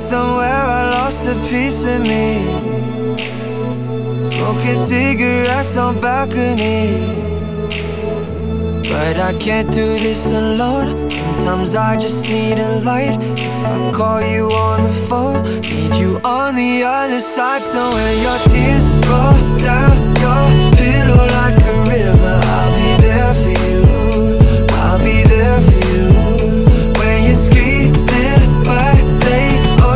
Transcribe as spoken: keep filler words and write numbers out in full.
Somewhere I lost a piece of me, smoking cigarettes on balconies. But I can't do this alone. Sometimes I just need a light. If I call you on the phone, need you on the other side. So when your tears roll down